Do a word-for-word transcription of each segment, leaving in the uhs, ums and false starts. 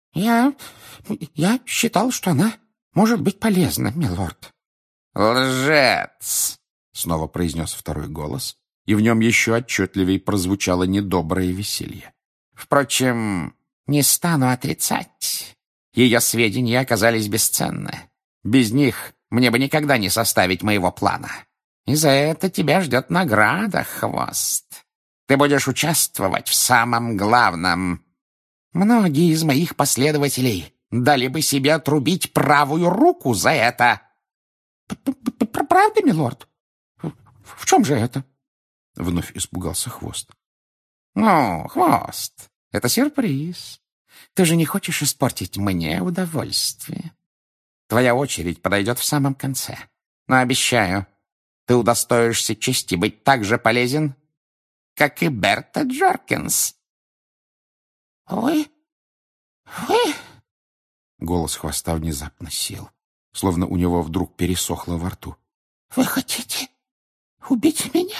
Я... я считал, что она может быть полезна, милорд. «Лжец!» — снова произнес второй голос, и в нем еще отчетливее прозвучало недоброе веселье. «Впрочем, не стану отрицать. Ее сведения оказались бесценны. Без них мне бы никогда не составить моего плана. И за это тебя ждет награда, Хвост. Ты будешь участвовать в самом главном. Многие из моих последователей дали бы себе отрубить правую руку за это». «Правда, милорд? В чем же это?» — вновь испугался Хвост. «Ну, Хвост, это сюрприз. Ты же не хочешь испортить мне удовольствие. Твоя очередь подойдет в самом конце. Но обещаю, ты удостоишься чести быть так же полезен, как и Берта Джоркинс». «Вы? Вы?» Голос Хвоста внезапно сел, словно у него вдруг пересохло во рту. «Вы хотите убить меня?»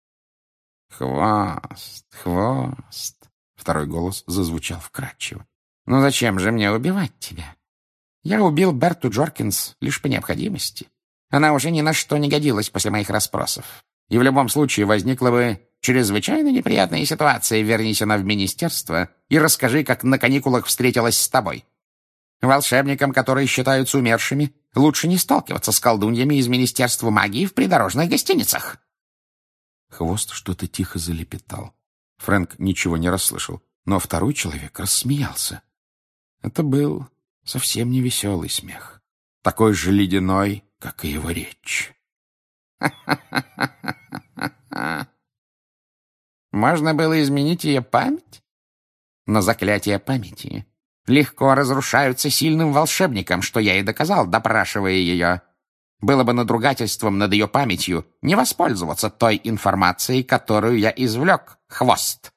«Хвост, Хвост!» Второй голос зазвучал вкрадчиво. «Ну зачем же мне убивать тебя? Я убил Берту Джоркинс лишь по необходимости. Она уже ни на что не годилась после моих расспросов. И в любом случае возникла бы чрезвычайно неприятная ситуация, вернись она в министерство, и расскажи, как на каникулах встретилась с тобой. Волшебникам, которые считаются умершими, лучше не сталкиваться с колдуньями из Министерства магии в придорожных гостиницах». Хвост что-то тихо залепетал. Фрэнк ничего не расслышал, но второй человек рассмеялся. Это был совсем не веселый смех, такой же ледяной, как и его речь. Можно было изменить ее память? Но заклятия памяти легко разрушаются сильным волшебником, что я и доказал, допрашивая ее. Было бы надругательством над ее памятью не воспользоваться той информацией, которую я извлек, Хвост.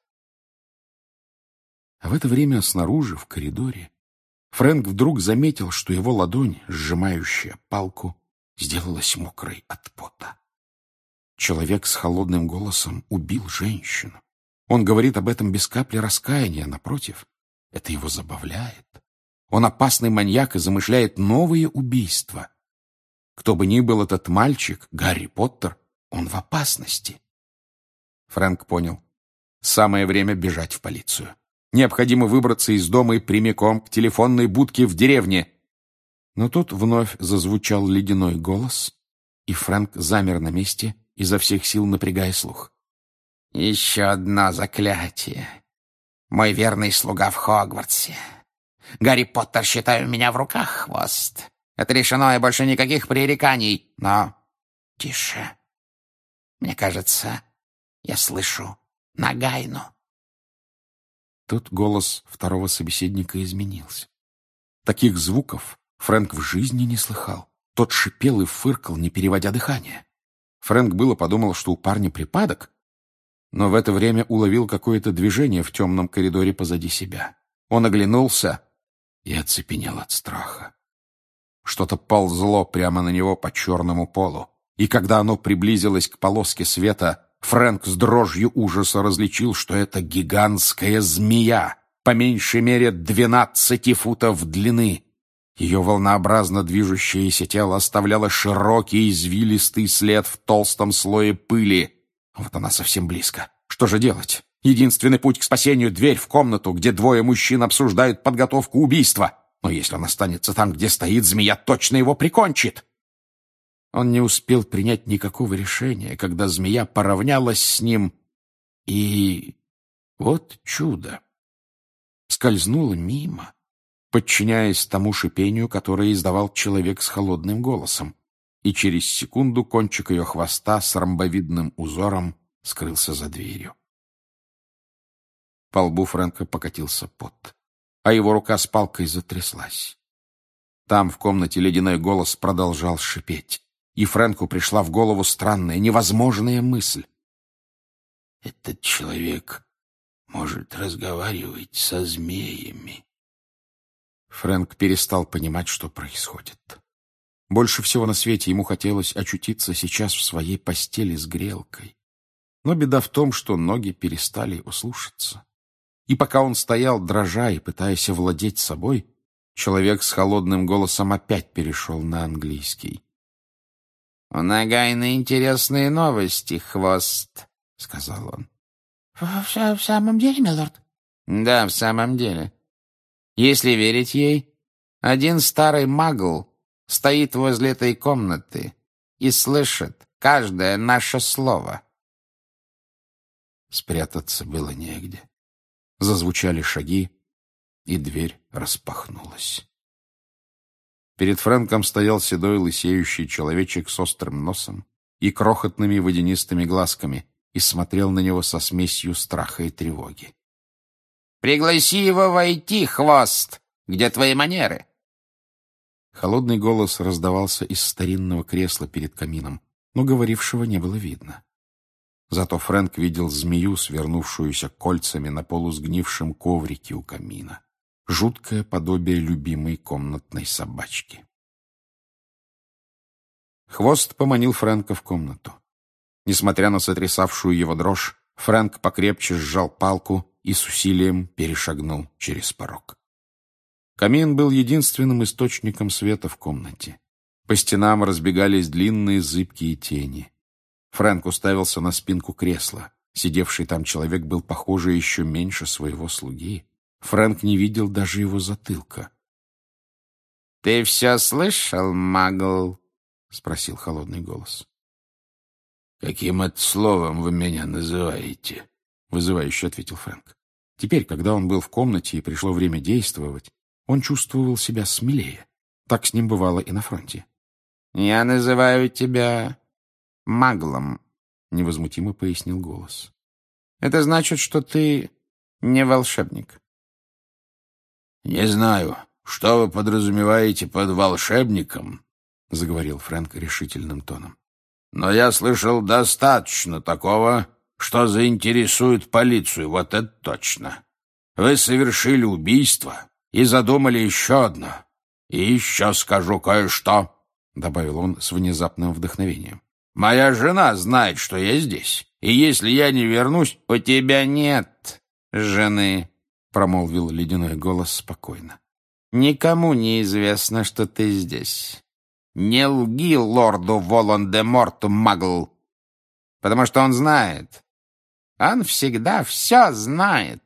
А в это время снаружи, в коридоре, Фрэнк вдруг заметил, что его ладонь, сжимающая палку, сделалась мокрой от пота. Человек с холодным голосом убил женщину. Он говорит об этом без капли раскаяния, напротив, это его забавляет. Он опасный маньяк и замышляет новые убийства. Кто бы ни был этот мальчик, Гарри Поттер, он в опасности. Фрэнк понял. Самое время бежать в полицию. Необходимо выбраться из дома и прямиком к телефонной будке в деревне. Но тут вновь зазвучал ледяной голос, и Фрэнк замер на месте, изо всех сил напрягая слух. «Еще одно заклятие. Мой верный слуга в Хогвартсе. Гарри Поттер, считаю, у меня в руках, Хвост. Это решено, и больше никаких пререканий. Но тише. Мне кажется, я слышу Нагайну». Тут голос второго собеседника изменился. Таких звуков Фрэнк в жизни не слыхал. Тот шипел и фыркал, не переводя дыхание. Фрэнк было подумал, что у парня припадок, но в это время уловил какое-то движение в темном коридоре позади себя. Он оглянулся и оцепенел от страха. Что-то ползло прямо на него по черному полу, и когда оно приблизилось к полоске света, Фрэнк с дрожью ужаса различил, что это гигантская змея, по меньшей мере двенадцати футов длины. Ее волнообразно движущееся тело оставляло широкий извилистый след в толстом слое пыли. Вот она совсем близко. Что же делать? Единственный путь к спасению — дверь в комнату, где двое мужчин обсуждают подготовку убийства. Но если он останется там, где стоит, змея точно его прикончит. Он не успел принять никакого решения, когда змея поравнялась с ним, и вот чудо. Скользнула мимо, подчиняясь тому шипению, которое издавал человек с холодным голосом, и через секунду кончик ее хвоста с ромбовидным узором скрылся за дверью. По лбу Фрэнка покатился пот, а его рука с палкой затряслась. Там, в комнате, ледяной голос продолжал шипеть, и Фрэнку пришла в голову странная, невозможная мысль. «Этот человек может разговаривать со змеями». Фрэнк перестал понимать, что происходит. Больше всего на свете ему хотелось очутиться сейчас в своей постели с грелкой. Но беда в том, что ноги перестали его слушаться. И пока он стоял, дрожа и пытаясь овладеть собой, человек с холодным голосом опять перешел на английский. — У Нагайны интересные новости, Хвост, — сказал он. — В, в, в самом деле, милорд? — Да, в самом деле. Если верить ей, один старый магл стоит возле этой комнаты и слышит каждое наше слово. Спрятаться было негде. Зазвучали шаги, и дверь распахнулась. Перед Фрэнком стоял седой лысеющий человечек с острым носом и крохотными водянистыми глазками и смотрел на него со смесью страха и тревоги. «Пригласи его войти, Хвост! Где твои манеры?» Холодный голос раздавался из старинного кресла перед камином, но говорившего не было видно. Зато Фрэнк видел змею, свернувшуюся кольцами на полусгнившем коврике у камина. Жуткое подобие любимой комнатной собачки. Хвост поманил Фрэнка в комнату. Несмотря на сотрясавшую его дрожь, Фрэнк покрепче сжал палку и с усилием перешагнул через порог. Камин был единственным источником света в комнате. По стенам разбегались длинные зыбкие тени. Фрэнк уставился на спинку кресла. Сидевший там человек был, похоже, еще меньше своего слуги. Фрэнк не видел даже его затылка. — Ты все слышал, магл? — спросил холодный голос. — Каким это словом вы меня называете? — вызывающе ответил Фрэнк. Теперь, когда он был в комнате и пришло время действовать, он чувствовал себя смелее. Так с ним бывало и на фронте. — Я называю тебя маглом, — невозмутимо пояснил голос. — Это значит, что ты не волшебник. — Не знаю, что вы подразумеваете под волшебником, — заговорил Фрэнк решительным тоном. — Но я слышал достаточно такого, что заинтересует полицию, вот это точно. Вы совершили убийство и задумали еще одно. И еще скажу кое-что, — добавил он с внезапным вдохновением. Моя жена знает, что я здесь, и если я не вернусь... — У тебя нет жены, — промолвил ледяной голос спокойно. — Никому не известно, что ты здесь. Не лги лорду Волан-де-Морту, магл, потому что он знает. Он всегда все знает.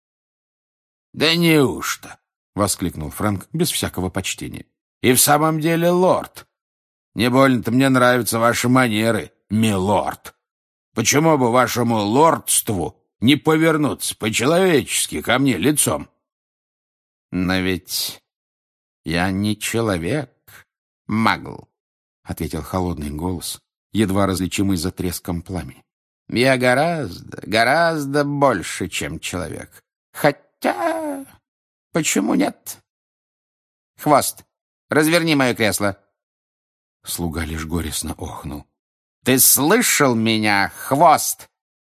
— Да неужто? — воскликнул Фрэнк без всякого почтения. — И в самом деле, лорд, не больно-то мне нравятся ваши манеры, милорд. Почему бы вашему лордству не повернуться по-человечески ко мне лицом? — Но ведь я не человек, магл, — ответил холодный голос, едва различимый за треском пламени. — Я гораздо, гораздо больше, чем человек. Хотя... почему нет? Хвост, разверни мое кресло. Слуга лишь горестно охнул. — Ты слышал меня, Хвост?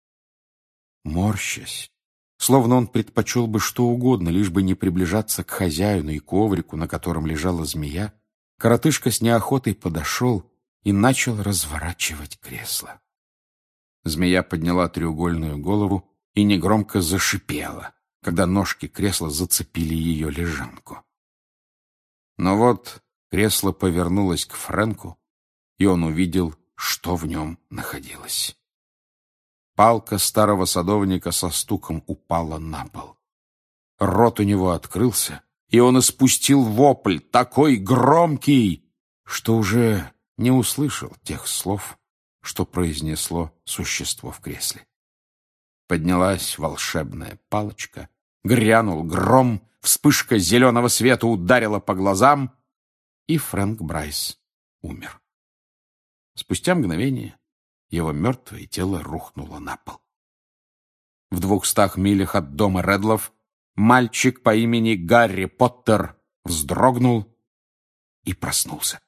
Морщась, словно он предпочел бы что угодно, лишь бы не приближаться к хозяину и коврику, на котором лежала змея, коротышка с неохотой подошел и начал разворачивать кресло. Змея подняла треугольную голову и негромко зашипела, когда ножки кресла зацепили ее лежанку. Но вот кресло повернулось к Фрэнку, и он увидел, что в нем находилось. Палка старого садовника со стуком упала на пол. Рот у него открылся, и он испустил вопль, такой громкий, что уже не услышал тех слов, что произнесло существо в кресле. Поднялась волшебная палочка, грянул гром, вспышка зеленого света ударила по глазам, и Фрэнк Брайс умер. Спустя мгновение его мертвое тело рухнуло на пол. В двухстах милях от дома Редлов мальчик по имени Гарри Поттер вздрогнул и проснулся.